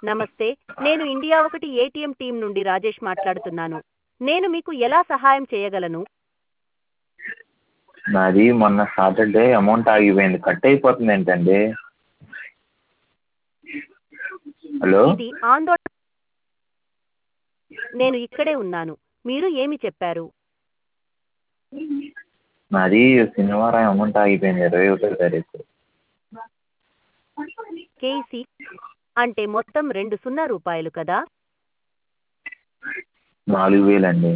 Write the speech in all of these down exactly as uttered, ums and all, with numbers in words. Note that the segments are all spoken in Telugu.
నమస్తే, నేను ఇండియా ఒకటి ఏటీఎం టీం నుండి రాజేష్ మాట్లాడుతున్నాను. నేను మీకు ఎలా సహాయం చేయగలను? నాది మొన్న సాటర్డే అమౌంట్ ఆగిపోయింది, కట్ అయిపోతుంది ఏంటండి? హలో. ఇది ఆందోళన. నేను ఇక్కడే ఉన్నాను. మీరు ఏమి చెప్పారు? నాది శనివారం అమౌంట్ ఆగిపోయింది, ఇరవై ఒకటో తారీఖు. కేసీ అంటే మొత్తం రెండు సున్నా రూపాయలు కదా? నాలుగు వేలండి.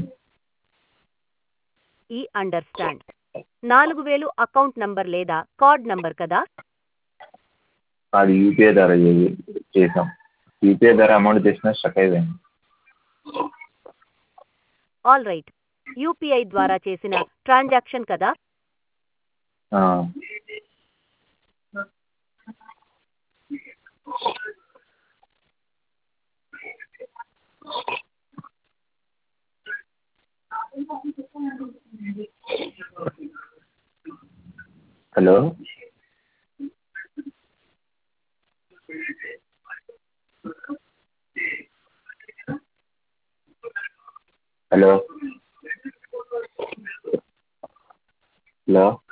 ఈ అండర్స్టాండ్. నాలుగు వేలు అకౌంట్ నంబర్ లేదా కార్డ్ నంబర్ కదా? అది యూపీఐ ద్వారా చే- చేసాం. యూపీఐ ద్వారా అమౌంట్ చేసినా స్టక్ అయిపోయింది. All right. యూపీఐ ద్వారా చేసిన ట్రాన్సాక్షన్ కదా? ఆ. హలో. హలో. హలో.